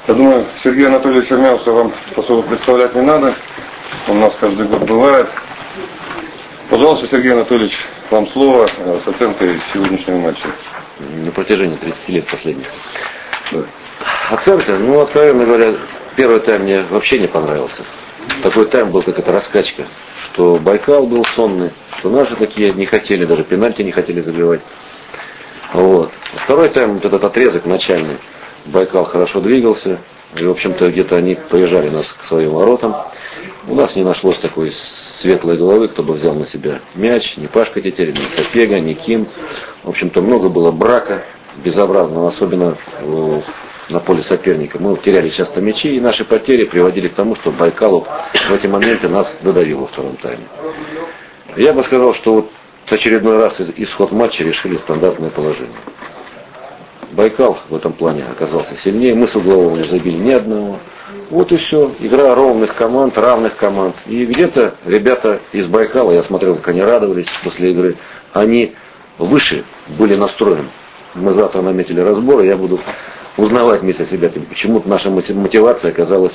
Я думаю, Сергея Анатольевича Мяуса вам особо представлять не надо. Он у нас каждый год бывает. Пожалуйста, Сергей Анатольевич, вам слово с оценкой сегодняшнего матча. На протяжении 30 лет последних. Да. Оценка, откровенно говоря, первый тайм мне вообще не понравился. Такой тайм был, как это раскачка. Что Байкал был сонный, что наши такие не хотели, даже пенальти не хотели забивать. Вот. Второй тайм, вот этот отрезок начальный, Байкал хорошо двигался. И, в общем-то, где-то они поезжали нас к своим воротам. У нас не нашлось такой светлой головы, кто бы взял на себя мяч. Ни Пашка Тетерин, ни Сапега, ни Ким. В общем-то, много было брака безобразного, особенно на поле соперника. Мы теряли часто мячи, и наши потери приводили к тому, что Байкал в эти моменты нас додавил во втором тайме. Я бы сказал, что вот в очередной раз исход матча решили стандартное положение. Байкал в этом плане оказался сильнее. Мы с углового не забили ни одного. Вот и все. Игра равных команд. И где-то ребята из Байкала, я смотрел, как они радовались после игры, они выше были настроены. Мы завтра наметили разбор, и я буду узнавать вместе с ребятами, почему наша мотивация оказалась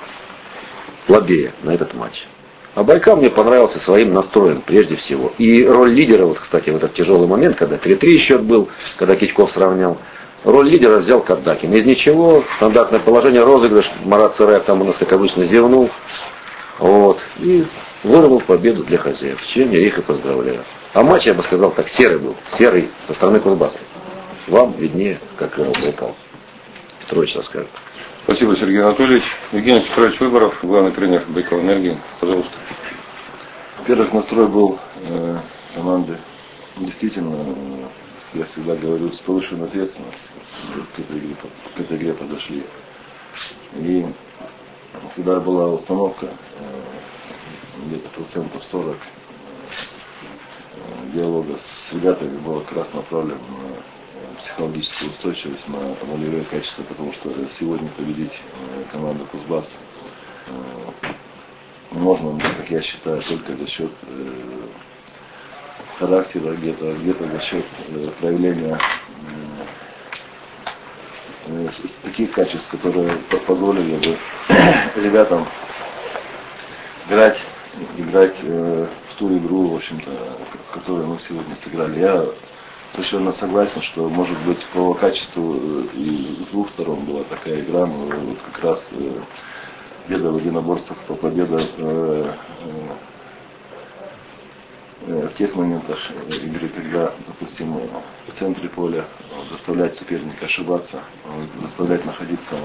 слабее на этот матч. А Байкал мне понравился своим настроем, прежде всего. И роль лидера, вот, кстати, в этот тяжелый момент, когда 3-3 счет был, когда Кичков сравнял, роль лидера взял Каддакин. Из ничего, стандартное положение, розыгрыш, Марат Сыраев там у нас, как обычно, зевнул. Вот, и вырвал победу для хозяев, с чем я их и поздравляю. А матч, я бы сказал, так серый был, серый со стороны Кузбасса. Вам виднее, как играл Байкал. Петрович расскажет. Спасибо, Сергей Анатольевич. Евгений Петрович Выборов, главный тренер Байкал Энергии. Пожалуйста. Во-первых, настрой был команды действительно, я всегда говорю, с повышенной ответственностью к этой игре подошли. И когда была установка, где-то процентов 40 диалога с ребятами было как раз направлено на психологическую устойчивость, на волевые качества, потому что сегодня победить команду Кузбасс можно, как я считаю, только за счет характера, где-то за счет проявления таких качеств, которые позволили бы ребятам играть в ту игру, в общем-то, в которую мы сегодня сыграли. Я совершенно согласен, что, может быть, по качеству и с двух сторон была такая игра, но вот как раз победа в единоборствах, победа в тех моментах игры, когда, допустим, в центре поля заставлять соперника ошибаться, заставлять находиться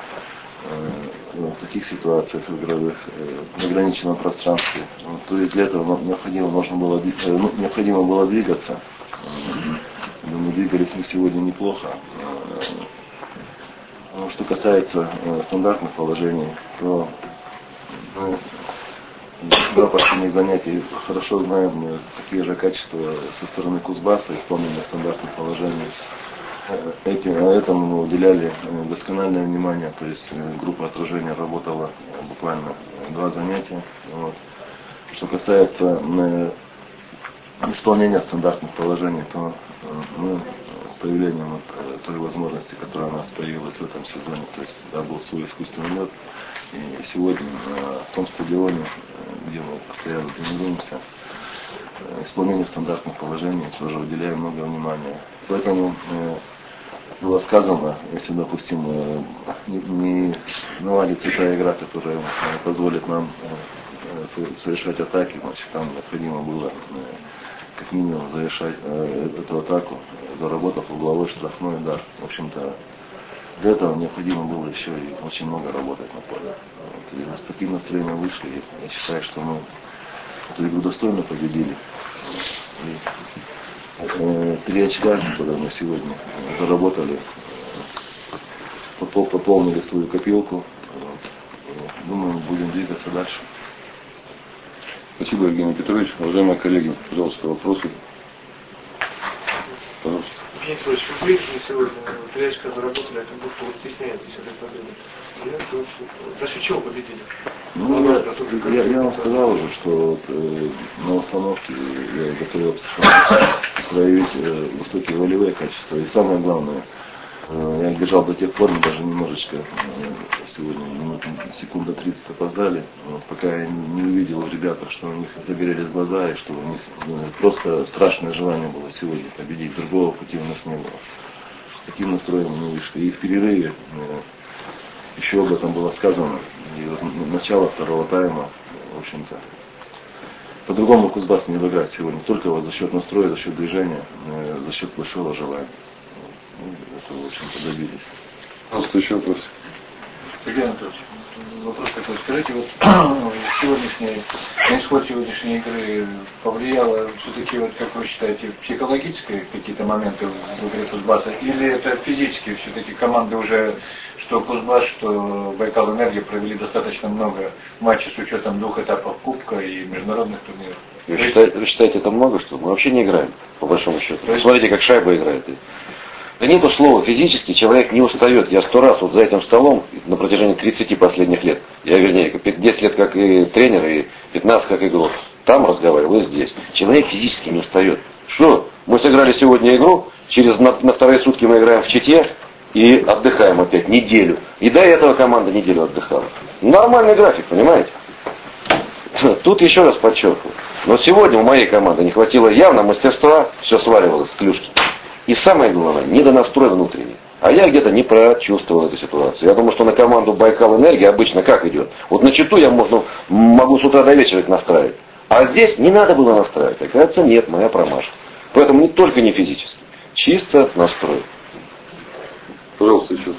в таких ситуациях игровых, в ограниченном пространстве. То есть для этого необходимо было двигаться. Мы двигались мы сегодня неплохо. Что касается стандартных положений, то два последних занятий хорошо знаем такие же качества со стороны Кузбасса, исполнения стандартных положений. Этому мы уделяли доскональное внимание, то есть группа отражения работала буквально 2 занятия. Вот. Что касается исполнения стандартных положений, то мы с появлением той возможности, которая у нас появилась в этом сезоне, то есть когда был свой искусственный лед, и сегодня в том стадионе, где мы постоянно тренируемся, исполнению стандартных положений тоже уделяем много внимания. Поэтому было сказано, если, допустим, не наладится та игра, которая позволит нам совершать атаки, значит, там необходимо было как минимум завершать эту атаку, заработав угловой штрафной удар. В общем-то, для этого необходимо было еще и очень много работать на поле. Вот. И с таким настроением вышли. Я считаю, что мы эту игру достойно победили. И 3 очка, которые мы сегодня заработали, пополнили свою копилку. Думаю, будем двигаться дальше. Спасибо, Евгений Петрович. Уважаемые коллеги, пожалуйста, вопросы. Пожалуйста. Евгений Петрович, вы выиграли сегодня, 3 очка заработали, как будто вот стесняетесь этой победы. За счет чего победили? Я вам сказал уже, что на установке я готовился проявить высокие волевые качества. И самое главное, Я держал до тех пор, мы даже немножечко сегодня секунда 30 опоздали, пока я не увидел в ребятах, что у них загорелись глаза и что у них просто страшное желание было сегодня победить. Другого пути у нас не было. С таким настроем мы вышли. И в перерыве еще об этом было сказано. И вот начало второго тайма, в общем-то, по-другому Кузбасс не выиграть сегодня. Только вот за счет настроя, за счет движения, за счет большого желания. Это, в общем-то, добились. Просто еще вопрос. Сергей Анатольевич, вопрос такой. Скажите, вот сегодняшний, на исход сегодняшней игры повлияло все-таки, вот как вы считаете, психологические какие-то моменты в игре Кузбасса, или это физически все-таки команды уже, что Кузбасс, что Байкал Энергия провели достаточно много матчей с учетом 2 этапов Кубка и международных турниров? Вы считаете это много, что мы вообще не играем, по большому счету? Смотрите, как шайба играет. Да нету слова, физически человек не устает. Я 100 раз вот за этим столом на протяжении 30 последних лет, я вернее, 10 лет как и тренер, и 15 как игрок, там разговаривал, и здесь. Человек физически не устает. Что? Мы сыграли сегодня игру, на вторые сутки мы играем в Чите и отдыхаем опять неделю. И до этого команда неделю отдыхала. Нормальный график, понимаете? Тут еще раз подчеркиваю. Но сегодня у моей команды не хватило явно мастерства, все сваливалось с клюшки. И самое главное, недонастрой внутренний. А я где-то не прочувствовал эту ситуацию. Я думаю, что на команду Байкал Энергия обычно как идет? Вот на Читу я могу с утра до вечера их настраивать. А здесь не надо было настраивать. Оказывается, нет, моя промашка. Поэтому не только не физически. Чисто настрой. Пожалуйста, еще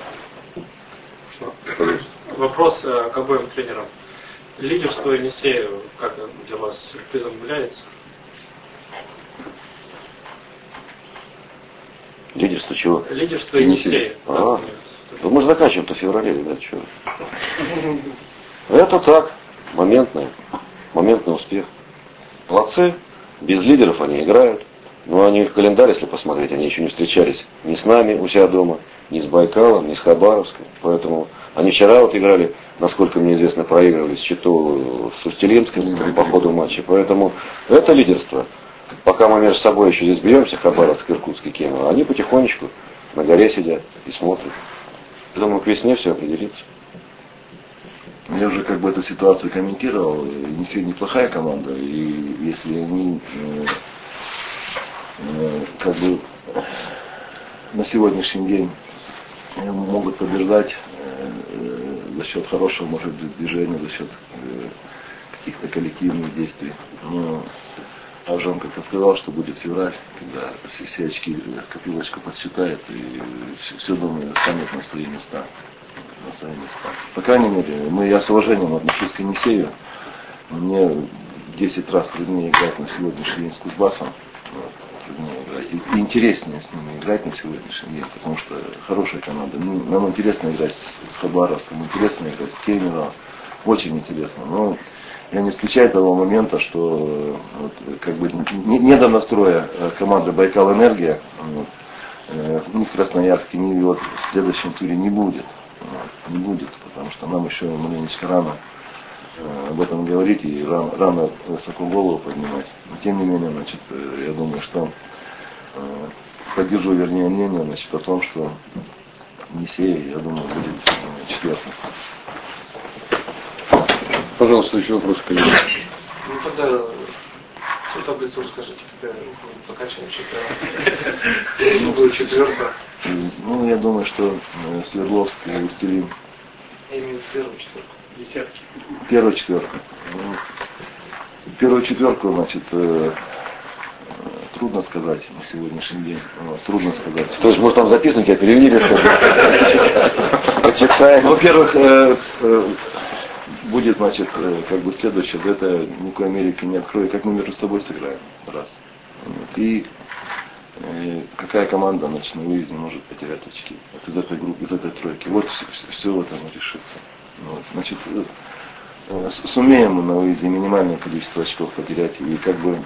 вопрос. Вопрос к обоим тренерам. Лидерство Енисея, как для вас, сюрпризом является? Лидерство чего? Лидерство Енисея. Да, мы же заканчиваем-то в феврале, да, что? Это так, моментный успех. Молодцы, без лидеров они играют. Но они в календарь, если посмотреть, они еще не встречались ни с нами у себя дома, ни с Байкалом, ни с Хабаровском. Поэтому они вчера вот играли, насколько мне известно, проигрывали с Читу с Устилимским по ходу матча. Поэтому это лидерство. Пока мы между собой еще здесь бьемся, Хабаровск, Иркутск и Кемерово, они потихонечку на горе сидят и смотрят. Я думаю, к весне все определится. Я уже как бы эту ситуацию комментировал. Енисей неплохая команда. И если они как бы на сегодняшний день могут побеждать за счет хорошего, может быть, движения, за счет каких-то коллективных действий. Но Авжан как-то сказал, что будет февраль, когда все очки копилочка подсчитает и все, думаю, станет на свои места. По крайней мере, я с уважением отношусь к Енисею. Мне 10 раз труднее играть на сегодняшний день с Кузбассом. Труднее играть. И интереснее с ними играть на сегодняшний день, потому что хорошая команда. Нам интересно играть с Хабаровском, интересно играть с Кемерово. Очень интересно. Но я не исключаю того момента, что вот, как бы не до настроя команды Байкал Энергия ни в Красноярске, ни в следующем туре не будет. Не будет, потому что нам еще маленечко рано об этом говорить и рано высоко голову поднимать. Но тем не менее, значит, я думаю, что поддержу, вернее, мнение, значит, о том, что Енисей, я думаю, будет четвертым. Пожалуйста, еще вопрос, коллеги. Ну тогда всю таблицу расскажите, когда покачаем чемпионат. Ну, будет четвертая. Ну, я думаю, что Свердловск и Устилим. Я имею в виду первую четверку. Десятки. Первую четверку. Первую четверку, значит, трудно сказать на сегодняшний день. Трудно сказать. То есть, может, там записывать, я перевели почитаем. Во-первых, будет, значит, как бы следующее, да, это никакой Америки не открою, как мы между собой сыграем. Раз. И какая команда, значит, на выезде может потерять очки. Вот из этой группы, из этой тройки. Вот все в этом решится. Вот. Значит, сумеем мы на выезде минимальное количество очков потерять и как бы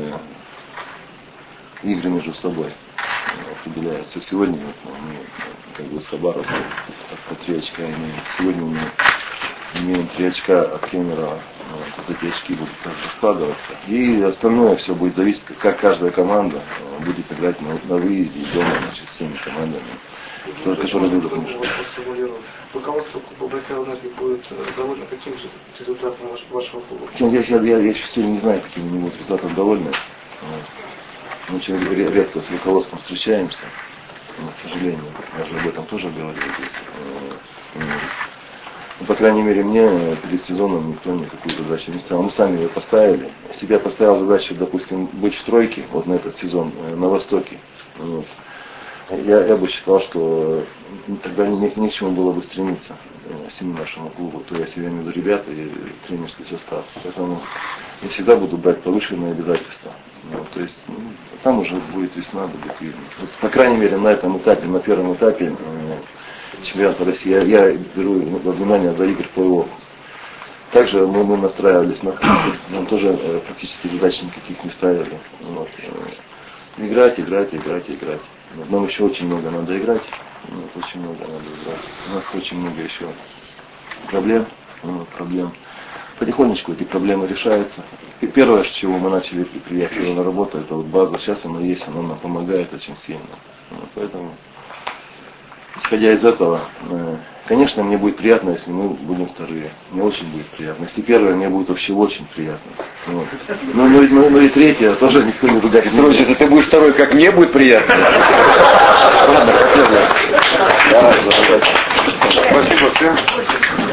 игры между собой определяются. Сегодня вот, мы как бы с Хабаровском по 3 очка имеем. Сегодня мы имеем 3 очка от Кемерово. Вот эти очки будут также складываться. И остальное все будет зависеть, как каждая команда будет играть на выезде и дома, значит, с всеми командами, которые будут нужны. Руководство клуба Байкал Энерго будет довольно каким же результатом вашего клуба? Я еще сегодня не знаю, каким они будут результатом довольны. Мы очень редко с руководством встречаемся, к сожалению. Я же об этом тоже говорил здесь. По крайней мере, мне перед сезоном никто никакую задачу не ставил. Мы сами ее поставили. Если бы я поставил задачу, допустим, быть в тройке вот на этот сезон на Востоке, вот, я бы считал, что тогда ни к чему было бы стремиться всему нашему клубу. То есть я имею в виду ребята и тренерский состав. Поэтому я всегда буду брать повышенные обязательства. Вот, то есть там уже будет весна, будет видно. Вот, по крайней мере, на этом этапе, на первом этапе чемпионата России, я беру во внимание за игр плей-офф. Также мы настраивались на нам тоже практически задач никаких не ставили. Вот. Играть. Нам еще очень много надо играть. Вот, очень много надо играть. У нас очень много еще проблем. Потихонечку эти проблемы решаются. И первое, с чего мы начали приехать на работу, это вот база. Сейчас она есть, она нам помогает очень сильно. Вот, поэтому, исходя из этого, конечно, мне будет приятно, если мы будем вторые. Мне очень будет приятно. Если первое, мне будет вообще очень приятно. Вот. Ну и третье, тоже никто не ругает. Короче, если ты будешь второй, как мне будет приятно. Ладно, первое. Спасибо всем.